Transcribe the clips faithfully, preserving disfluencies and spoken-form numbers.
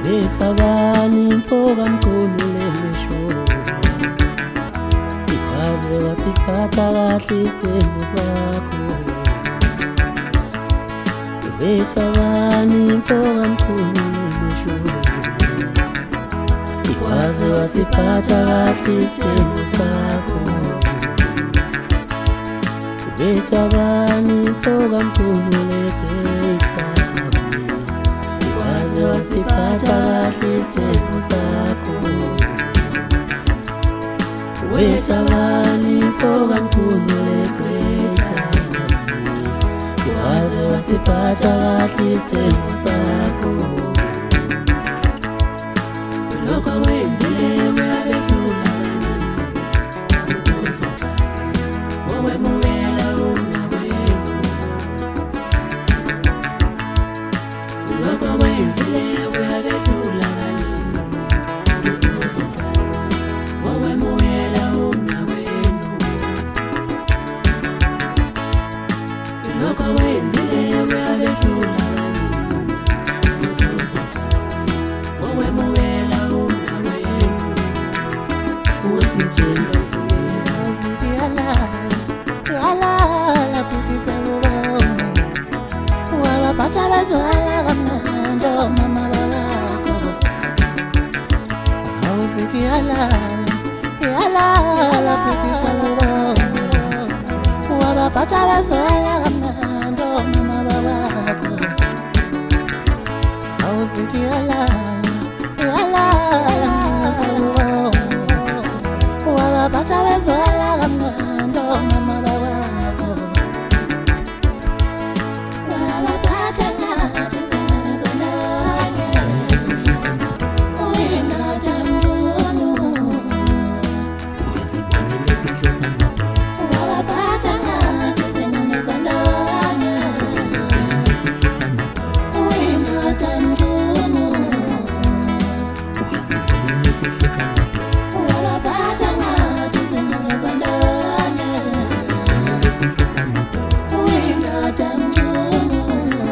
Wethabani mfoka mkhulu lemishoni, ikwaze wasiphatha kahle isithembu sakho. Wethabani mfoka mkhulu lemishoni, ikwaze wasiphatha kahle isithembu sakho. Wethabani mfoka mkhulu leGreater, ikwaze wasiphatha kahle isithembu sakho. Wethabani mfoka mkhulu leGreater, ikwaze wasiphatha kahle isithembu sakho. Lokho wenzile uyabehlula wewemukela umnawenu. Lokho wenzile uyabehlula wewemukela umnawenu. Lokho wenzile uyabehlula wewemukela umnawenu. Uwesitshela Usithi yalala, yalala futhi sawubona. Wabaphatha bezwala kamnandi omama babakho. Awusithi yalala, yalala futhi sawubona. Wabaphatha bezwala kamnandi omama babakho. Awusithi yalala, yalala sawubona. Wabaphatha bezwala kamnandi omama babakho. Wabaphatha ngathi zinezondasi, uyindoda mkhulu. Wabaphatha ngathi zinezondasi, uyindoda mkhulu. Wabaphatha ngathi zinezondasi, uyindoda mkhulu.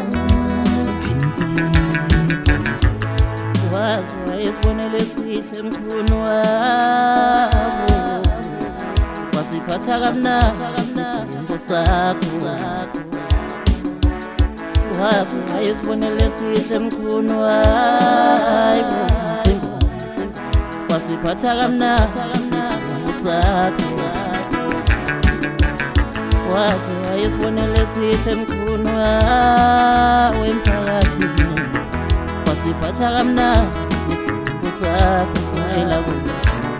Wazi wayesibonele sihle mkhulu wabo, wasiphatha kamnandi isithembu sakho. Wazi wayesibonele sihle mkhulu wabo, wasiphatha kamnandi isithembu sakho. Wazi wayesibonele sihle mkhulu wemphakathini, wasiphatha kamnandi isithembu sakho. Sayela kuwe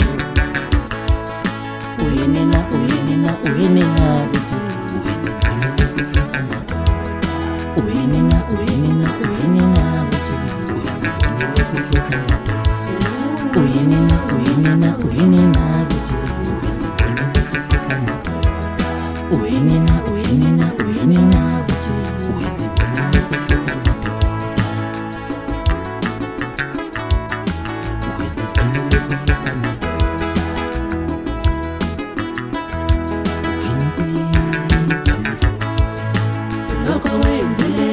uyinina, uyinina, uyinina uthi uyisibonele sihle samadoda. Uyinina, uyinina, uyinina uthi uyisibonele sihle samadoda. Uyinina, uyinina, uyinina uthi uyisibonele sihle samadoda. Uyinina, uyinina, uyinina uthi uyisibonele sihle samadoda. Uyisibonele sihle samadoda. Insizwa mthembu, lokho wenzile